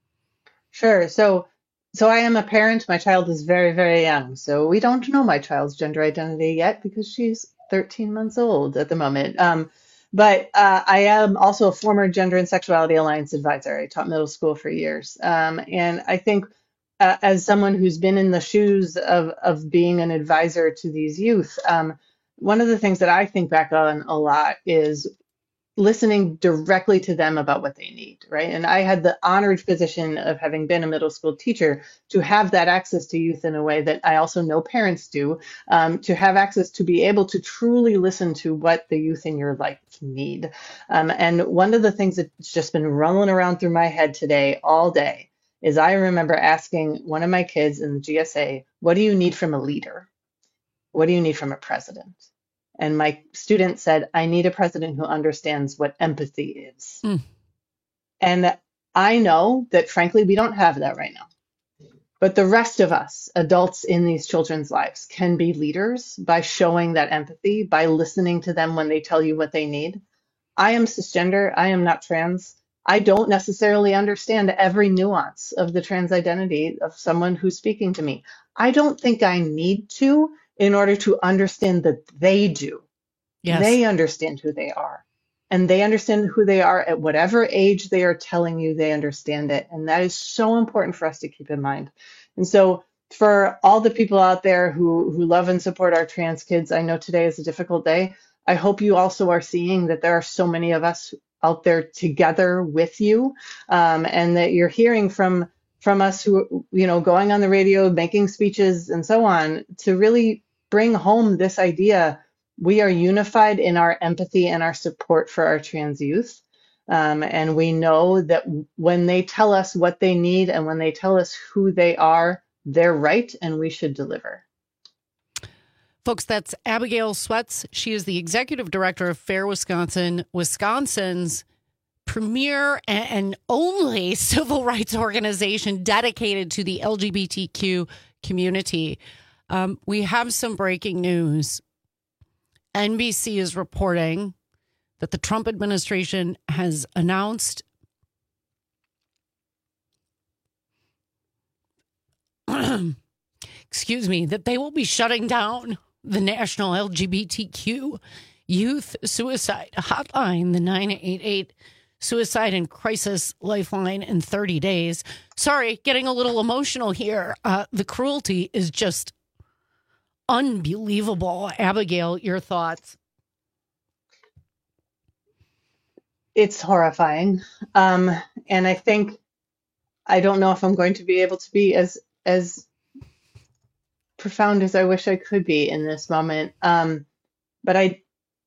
Sure. So, so I am a parent. My child is very, very young. So we don't know my child's gender identity yet because she's thirteen months old at the moment. Um, but uh, I am also a former Gender and Sexuality Alliance advisor. I taught middle school for years. Um, and I think Uh, as someone who's been in the shoes of, of being an advisor to these youth, um, one of the things that I think back on a lot is listening directly to them about what they need, right? And I had the honored position of having been a middle school teacher to have that access to youth in a way that I also know parents do, um, to have access to be able to truly listen to what the youth in your life need. Um, and one of the things that's just been rolling around through my head today all day is I remember asking one of my kids in the G S A, what do you need from a leader? What do you need from a president? And my student said, I need a president who understands what empathy is. Mm. And I know that, frankly, we don't have that right now. But the rest of us, adults in these children's lives, can be leaders by showing that empathy, by listening to them when they tell you what they need. I am cisgender. I am not trans. I don't necessarily understand every nuance of the trans identity of someone who's speaking to me. I don't think I need to in order to understand that they do. Yes. They understand who they are. And they understand who they are at whatever age they are telling you they understand it. And that is so important for us to keep in mind. And so for all the people out there who, who love and support our trans kids, I know today is a difficult day. I hope you also are seeing that there are so many of us out there together with you, um, and that you're hearing from from us who, you know, going on the radio, making speeches and so on to really bring home this idea. We are unified in our empathy and our support for our trans youth. Um, and we know that when they tell us what they need and when they tell us who they are, they're right and we should deliver. Folks, that's Abigail Sweats. She is the executive director of Fair Wisconsin, Wisconsin's premier and only civil rights organization dedicated to the L G B T Q community. Um, we have some breaking news. N B C is reporting that the Trump administration has announced excuse me, that they will be shutting down the National L G B T Q Youth Suicide Hotline, the nine eight eight Suicide and Crisis Lifeline, in thirty days. Sorry, getting a little emotional here. Uh, the cruelty is just unbelievable. Abigail, your thoughts? It's horrifying. Um, and I think, I don't know if I'm going to be able to be as, as profound as I wish I could be in this moment. Um, but I,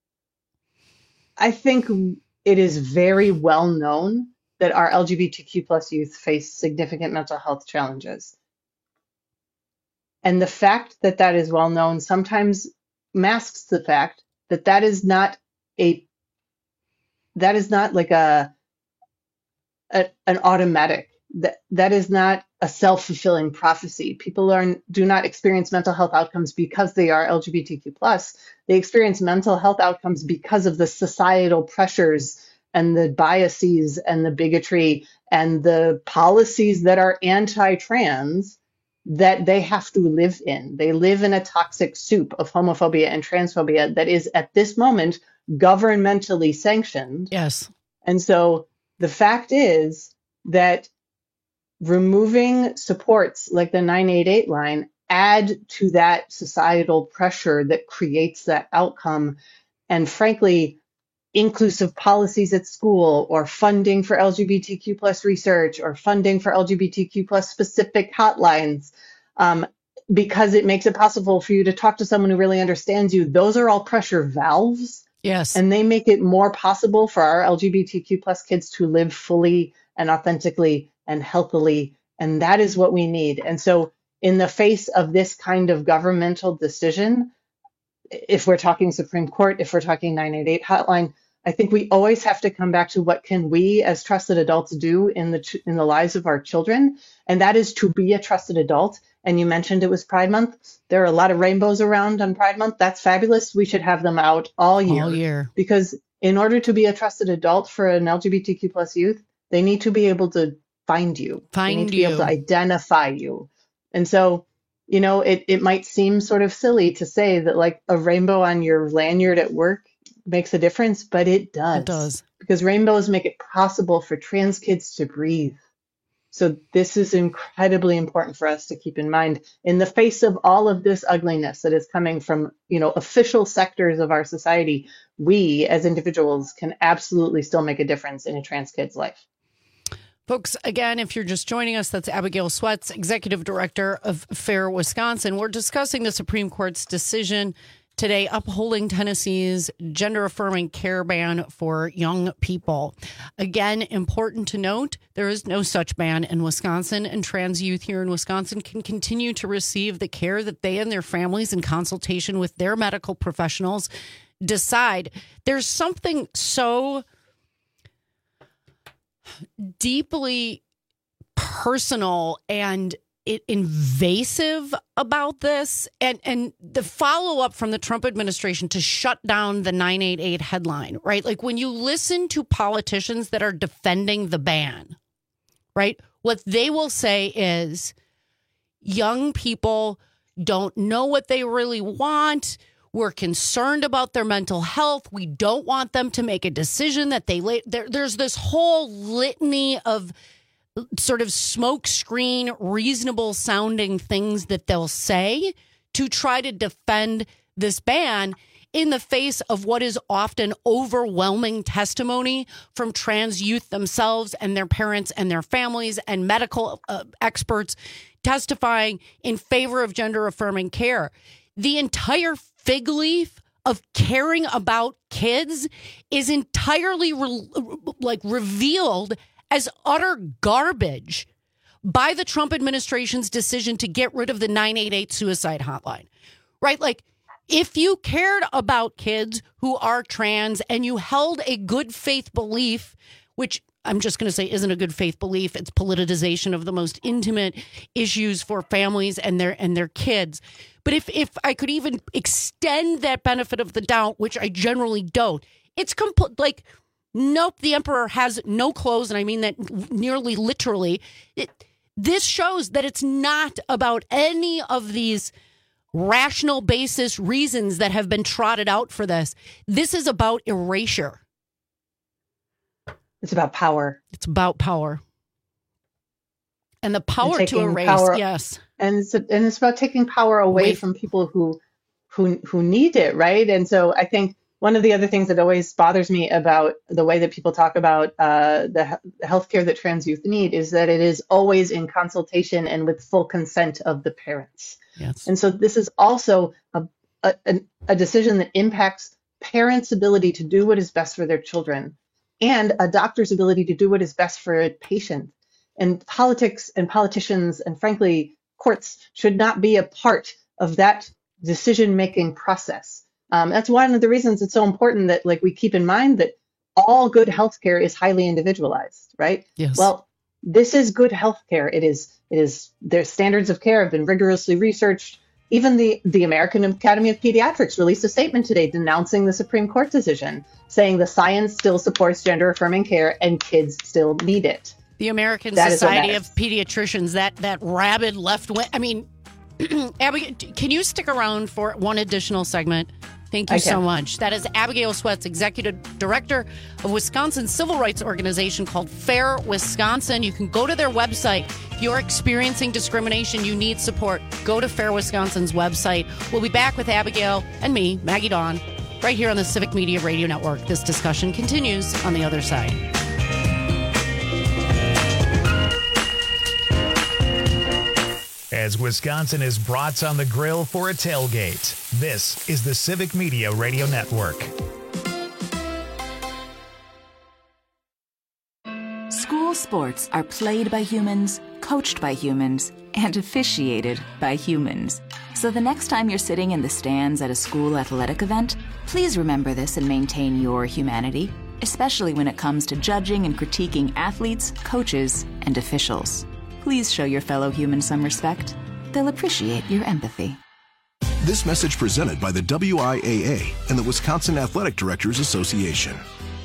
I think it is very well known that our L G B T Q plus youth face significant mental health challenges. And the fact that that is well known sometimes masks the fact that that is not a, that is not like a, a an automatic, that that is not a self-fulfilling prophecy. People are, do not experience mental health outcomes because they are L G B T Q plus. They experience mental health outcomes because of the societal pressures and the biases and the bigotry and the policies that are anti-trans that they have to live in. They live in a toxic soup of homophobia and transphobia that is at this moment governmentally sanctioned. Yes. And so the fact is that removing supports like the nine eight eight line add to that societal pressure that creates that outcome. And frankly, inclusive policies at school, or funding for L G B T Q plus research, or funding for L G B T Q plus specific hotlines, um, because it makes it possible for you to talk to someone who really understands you. Those are all pressure valves. Yes. And they make it more possible for our L G B T Q plus kids to live fully and authentically and healthily. And that is what we need. And so in the face of this kind of governmental decision, if we're talking Supreme Court, if we're talking nine eight eight hotline, I think we always have to come back to what can we as trusted adults do in the in the lives of our children. And that is to be a trusted adult. And you mentioned it was Pride Month. There are a lot of rainbows around on Pride Month. That's fabulous. We should have them out all year. All year. Because in order to be a trusted adult for an L G B T Q plus youth, they need to be able to find you. Find they need to you. be able to identify you. And so, you know, it, it might seem sort of silly to say that like a rainbow on your lanyard at work makes a difference, but it does. It does. Because rainbows make it possible for trans kids to breathe. So this is incredibly important for us to keep in mind in the face of all of this ugliness that is coming from, you know, official sectors of our society. We as individuals can absolutely still make a difference in a trans kid's life. Folks, again, if you're just joining us, that's Abigail Sweats, Executive Director of FAIR Wisconsin. We're discussing the Supreme Court's decision today upholding Tennessee's gender-affirming care ban for young people. Again, important to note, there is no such ban in Wisconsin, and trans youth here in Wisconsin can continue to receive the care that they and their families, in consultation with their medical professionals, decide. There's something so deeply personal and it invasive about this, and and the follow-up from the Trump administration to shut down the nine eight eight headline, right? Like when you listen to politicians that are defending the ban, right? What they will say is young people don't know what they really want. We're concerned about their mental health. We don't want them to make a decision that they late. There, there's this whole litany of sort of smokescreen, reasonable sounding things that they'll say to try to defend this ban in the face of what is often overwhelming testimony from trans youth themselves and their parents and their families and medical uh, experts testifying in favor of gender affirming care. The entire fig leaf of caring about kids is entirely re- like revealed as utter garbage by the Trump administration's decision to get rid of the nine eight eight suicide hotline, right? Like, if you cared about kids who are trans and you held a good faith belief, which I'm just going to say isn't a good faith belief, it's politicization of the most intimate issues for families and their and their kids. But if if I could even extend that benefit of the doubt, which I generally don't, it's complete like. Nope, the emperor has no clothes, and I mean that nearly literally. It, this shows that it's not about any of these rational basis reasons that have been trotted out for this. This is about erasure. It's about power. It's about power. And the power and to erase, power, yes. And it's, and it's about taking power away Away. from people who, who, who need it, right? And so I think one of the other things that always bothers me about the way that people talk about uh, the, the healthcare that trans youth need is that it is always in consultation and with full consent of the parents. Yes. And so this is also a, a, a decision that impacts parents' ability to do what is best for their children and a doctor's ability to do what is best for a patient. And politics and politicians and frankly, courts should not be a part of that decision-making process. Um, that's one of the reasons it's so important that like we keep in mind that all good healthcare is highly individualized, right? Yes. Well, this is good healthcare. It is, it is, their standards of care have been rigorously researched. Even the, the American Academy of Pediatrics released a statement today denouncing the Supreme Court decision, saying the science still supports gender affirming care and kids still need it. The American That Society of Pediatricians, that, that rabid left wing. I mean, Abigail, can you stick around for one additional segment? Thank you I so can. much. That is Abigail Sweats, Executive Director of Wisconsin's civil rights organization called Fair Wisconsin. You can go to their website. If you're experiencing discrimination, you need support, go to Fair Wisconsin's website. We'll be back with Abigail and me, Maggie Dawn, right here on the Civic Media Radio Network. This discussion continues on the other side. As Wisconsin is brats on the grill for a tailgate, this is the Civic Media Radio Network. School sports are played by humans, coached by humans, and officiated by humans. So the next time you're sitting in the stands at a school athletic event, please remember this and maintain your humanity, especially when it comes to judging and critiquing athletes, coaches, and officials. Please show your fellow humans some respect. They'll appreciate your empathy. This message presented by the W I A A and the Wisconsin Athletic Directors Association.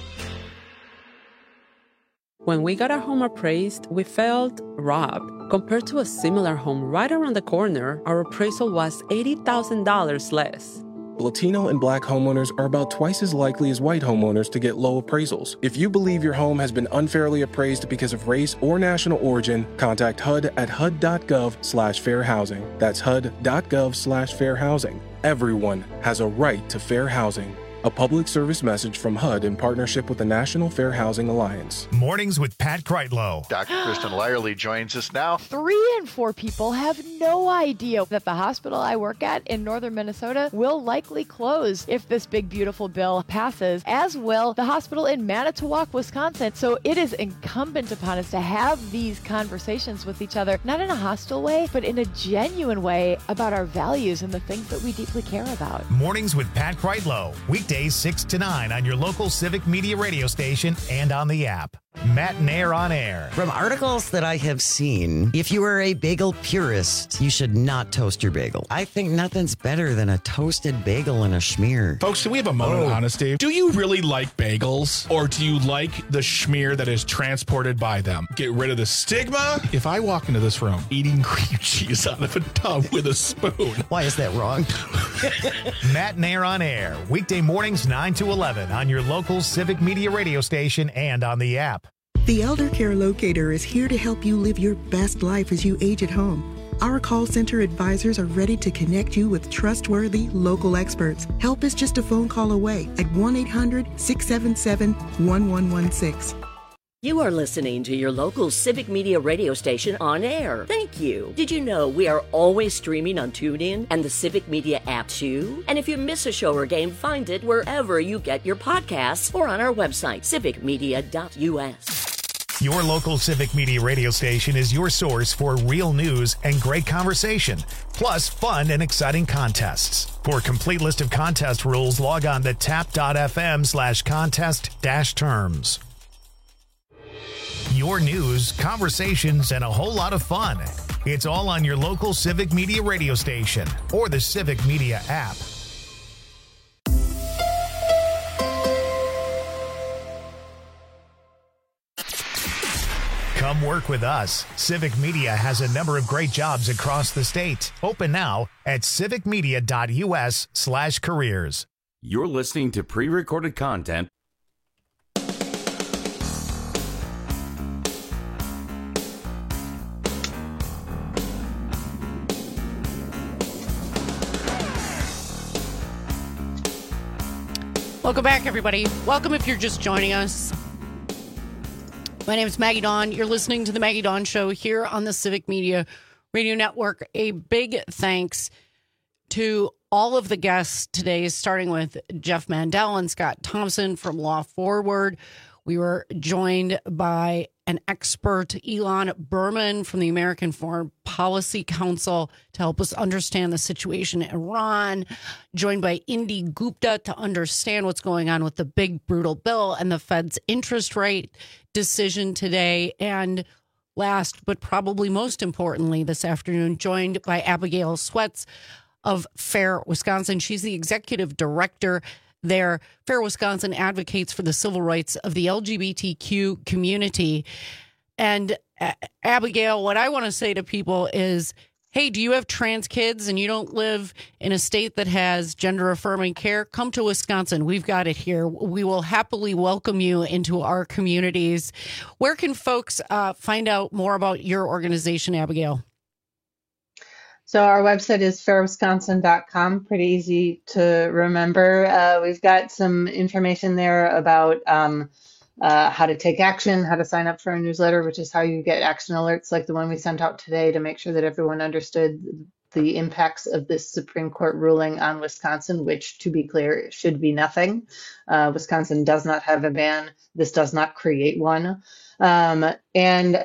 When we got our home appraised, we felt robbed. Compared to a similar home right around the corner, our appraisal was eighty thousand dollars less. Latino and Black homeowners are about twice as likely as white homeowners to get low appraisals. If you believe your home has been unfairly appraised because of race or national origin, contact H U D at H U D dot gov slash fair housing. That's H U D dot gov slash fair housing. Everyone has a right to fair housing. A public service message from H U D in partnership with the National Fair Housing Alliance. Mornings with Pat Kreitlow. Doctor Kristen Lyerly joins us now. Three in four people have no idea that the hospital I work at in northern Minnesota will likely close if this big, beautiful bill passes, as will the hospital in Manitowoc, Wisconsin. So it is incumbent upon us to have these conversations with each other, not in a hostile way, but in a genuine way about our values and the things that we deeply care about. Mornings with Pat Kreitlow. Weekdays six to nine on your local Civic Media radio station and on the app. Matt and Air on Air. From articles that I have seen, if you are a bagel purist, you should not toast your bagel. I think nothing's better than a toasted bagel and a schmear. Folks, can we have a moment oh. of honesty? Do you really like bagels, or do you like the schmear that is transported by them? Get rid of the stigma. If I walk into this room eating cream cheese out of a tub with a spoon. Why is that wrong? Matt and Air on Air. Weekday mornings nine to eleven on your local Civic Media radio station and on the app. The Elder Care Locator is here to help you live your best life as you age at home. Our call center advisors are ready to connect you with trustworthy local experts. Help is just a phone call away at one eight hundred, six seven seven, one one one six. You are listening to your local Civic Media radio station on air. Thank you. Did you know we are always streaming on TuneIn and the Civic Media app too? And if you miss a show or game, find it wherever you get your podcasts or on our website, civic media dot u s. Your local Civic Media radio station is your source for real news and great conversation, plus fun and exciting contests. For a complete list of contest rules, log on to tap dot f m slash contest dash terms. Your news, conversations, and a whole lot of fun. It's all on your local Civic Media radio station or the Civic Media app. Come work with us. Civic Media has a number of great jobs across the state. Open now at civic media dot u s slash careers. You're listening to pre-recorded content. Welcome back, everybody. Welcome if you're just joining us. My name is Maggie Dawn. You're listening to the Maggie Dawn Show here on the Civic Media Radio Network. A big thanks to all of the guests today, starting with Jeff Mandel and Scott Thompson from Law Forward. We were joined by an expert, Elon Berman from the American Foreign Policy Council, to help us understand the situation in Iran, joined by Indy Gupta to understand what's going on with the big, brutal bill and the Fed's interest rate decision today. And last, but probably most importantly this afternoon, joined by Abigail Sweats of Fair Wisconsin. She's the executive director there. Fair Wisconsin advocates for the civil rights of the L G B T Q community. And uh, Abigail, what I want to say to people is Hey, do you have trans kids and you don't live in a state that has gender affirming care? Come to Wisconsin. We've got it here. We will happily welcome you into our communities. Where can folks uh, find out more about your organization, Abigail? So our website is fair wisconsin dot com. Pretty easy to remember. Uh, we've got some information there about um, uh, how to take action, how to sign up for a newsletter, which is how you get action alerts like the one we sent out today to make sure that everyone understood the impacts of this Supreme Court ruling on Wisconsin, which, to be clear, should be nothing. Uh, Wisconsin does not have a ban. This does not create one. Um, and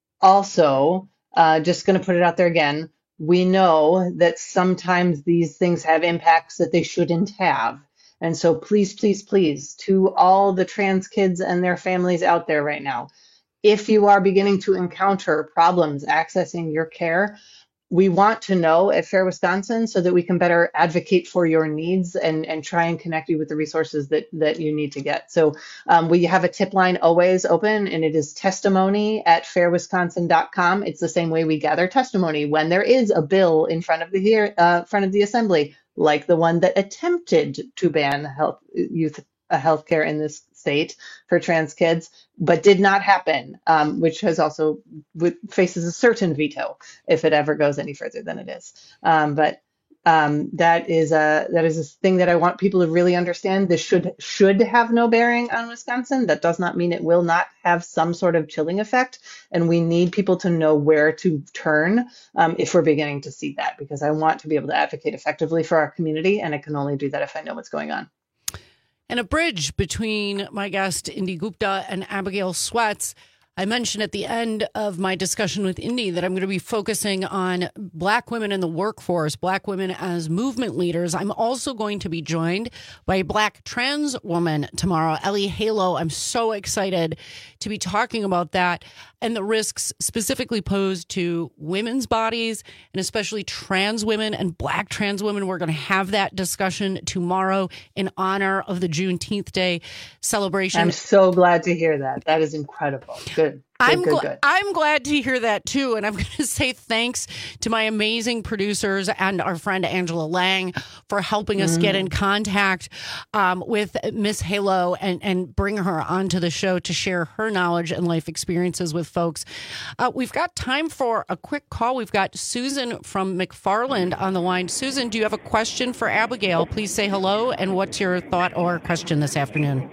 also, uh, just going to put it out there again, we know that sometimes these things have impacts that they shouldn't have. And so please, please, please, to all the trans kids and their families out there right now, if you are beginning to encounter problems accessing your care, we want to know at Fair Wisconsin so that we can better advocate for your needs and, and try and connect you with the resources that, that you need to get. So um, we have a tip line always open, and it is testimony at fair wisconsin dot com. It's the same way we gather testimony when there is a bill in front of the here, uh, front of the assembly, like the one that attempted to ban health youth uh, health care in this state for trans kids, but did not happen, um, which has also w- faces a certain veto if it ever goes any further than it is. Um, but um, that is a that is a thing that I want people to really understand. This should should have no bearing on Wisconsin. That does not mean it will not have some sort of chilling effect, and we need people to know where to turn um, if we're beginning to see that, because I want to be able to advocate effectively for our community, and I can only do that if I know what's going on. And a bridge between my guest, Indi Gupta, and Abigail Sweats. I mentioned at the end of my discussion with Indi that I'm going to be focusing on Black women in the workforce, Black women as movement leaders. I'm also going to be joined by a Black trans woman tomorrow, Ellie Halo. I'm so excited to be talking about that and the risks specifically posed to women's bodies and especially trans women and Black trans women. We're going to have that discussion tomorrow in honor of the Juneteenth Day celebration. I'm so glad to hear that. That is incredible. Good. Good, I'm, good, gl- good. I'm glad to hear that, too. And I'm going to say thanks to my amazing producers and our friend Angela Lang for helping us mm. get in contact um, with Miss Halo and, and bring her onto the show to share her knowledge and life experiences with folks. Uh, we've got time for a quick call. We've got Susan from McFarland on the line. Susan, do you have a question for Abigail? Please say hello. And what's your thought or question this afternoon?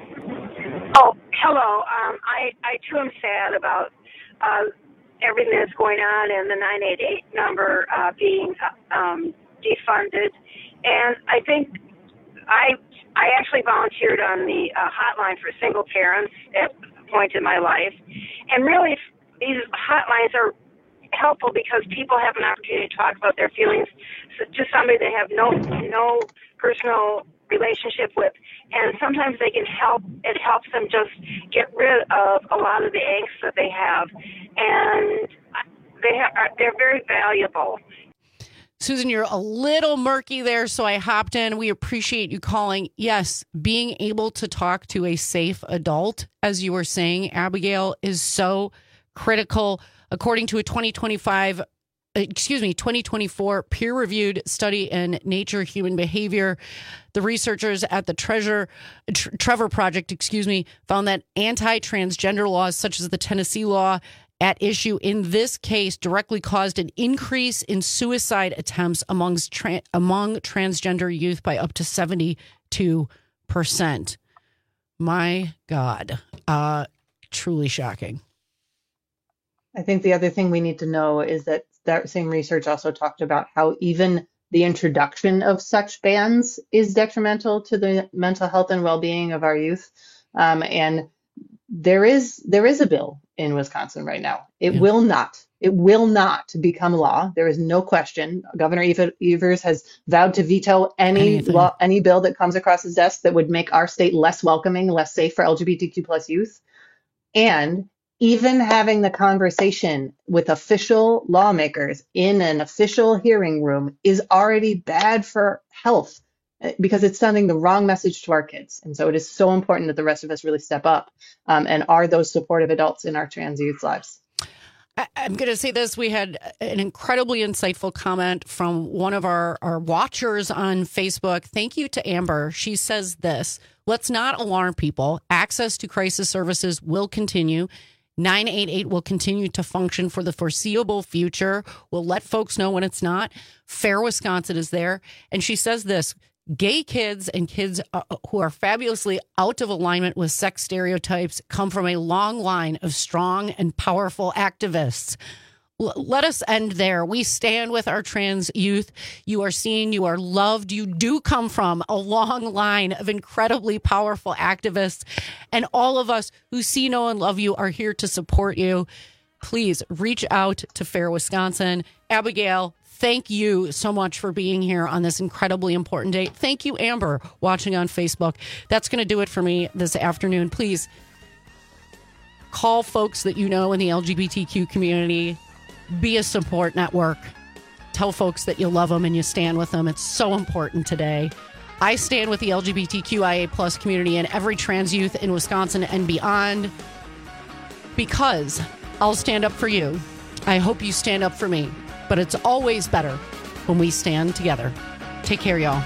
Oh, hello. Um, I, I too am sad about uh, everything that's going on and the nine eight eight number uh, being um, defunded. And I think I I actually volunteered on the uh, hotline for single parents at a point in my life. And really, these hotlines are helpful because people have an opportunity to talk about their feelings to somebody they have no no personal relationship with, and sometimes they can help. It helps them just get rid of a lot of the angst that they have, and they have, they're very valuable. Susan, you're a little murky there, so I hopped in. We appreciate you calling. Yes, being able to talk to a safe adult, as you were saying, Abigail, is so critical. According to a twenty twenty-five excuse me, twenty twenty-four peer-reviewed study in Nature Human Behavior, the researchers at the Treasure, Tr- Trevor Project, excuse me, found that anti-transgender laws, such as the Tennessee law at issue in this case, directly caused an increase in suicide attempts amongst tra- among transgender youth by up to seventy-two percent. My God, uh, truly shocking. I think the other thing we need to know is that that same research also talked about how even the introduction of such bans is detrimental to the mental health and well-being of our youth. Um, and there is there is a bill in Wisconsin right now. It yeah. will not. It will not become law. There is no question. Governor Evers has vowed to veto any Anything. law, any bill that comes across his desk that would make our state less welcoming, less safe for L G B T Q plus youth. And even having the conversation with official lawmakers in an official hearing room is already bad for health because it's sending the wrong message to our kids. And so it is so important that the rest of us really step up um, and are those supportive adults in our trans youth lives. I, I'm going to say this. We had an incredibly insightful comment from one of our, our watchers on Facebook. Thank you to Amber. She says this: let's not alarm people. Access to crisis services will continue. nine eight eight will continue to function for the foreseeable future. We'll let folks know when it's not. Fair Wisconsin is there. And she says this: gay kids and kids uh, who are fabulously out of alignment with sex stereotypes come from a long line of strong and powerful activists. L- let us end there. We stand with our trans youth. You are seen. You are loved. You do come from a long line of incredibly powerful activists. And all of us who see, know, and love you are here to support you. Please reach out to Fair Wisconsin. Abigail, thank you so much for being here on this incredibly important day. Thank you, Amber, watching on Facebook. That's going to do it for me this afternoon. Please call folks that you know in the L G B T Q community. Be a support network. Tell folks that you love them and you stand with them. It's so important today. I stand with the L G B T Q I A plus community and every trans youth in Wisconsin and beyond, because I'll stand up for you. I hope you stand up for me. But it's always better when we stand together. Take care, y'all.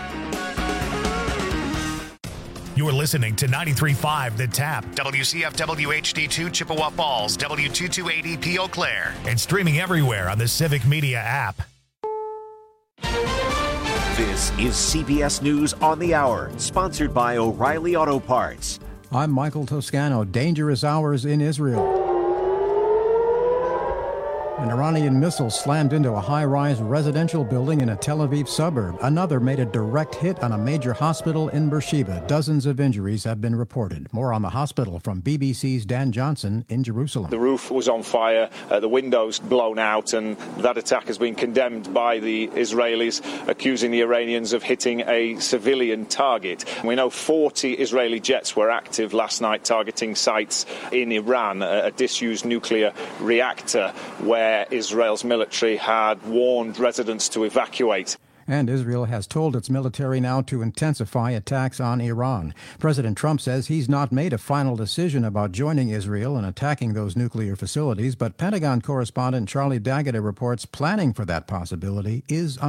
You're listening to ninety-three point five The Tap, W C F W H D two Chippewa Falls, W two two eight E P Eau Claire, and streaming everywhere on the Civic Media app. This is C B S News on the Hour, sponsored by O'Reilly Auto Parts. I'm Michael Toscano. Dangerous hours in Israel. An Iranian missile slammed into a high-rise residential building in a Tel Aviv suburb. Another made a direct hit on a major hospital in Beersheba. Dozens of injuries have been reported. More on the hospital from B B C's Dan Johnson in Jerusalem. The roof was on fire, uh, the windows blown out, and that attack has been condemned by the Israelis, accusing the Iranians of hitting a civilian target. We know forty Israeli jets were active last night targeting sites in Iran, a, a disused nuclear reactor where Where Israel's military had warned residents to evacuate. And Israel has told its military now to intensify attacks on Iran. President Trump says he's not made a final decision about joining Israel and attacking those nuclear facilities, but Pentagon correspondent Charlie D'Agata reports planning for that possibility is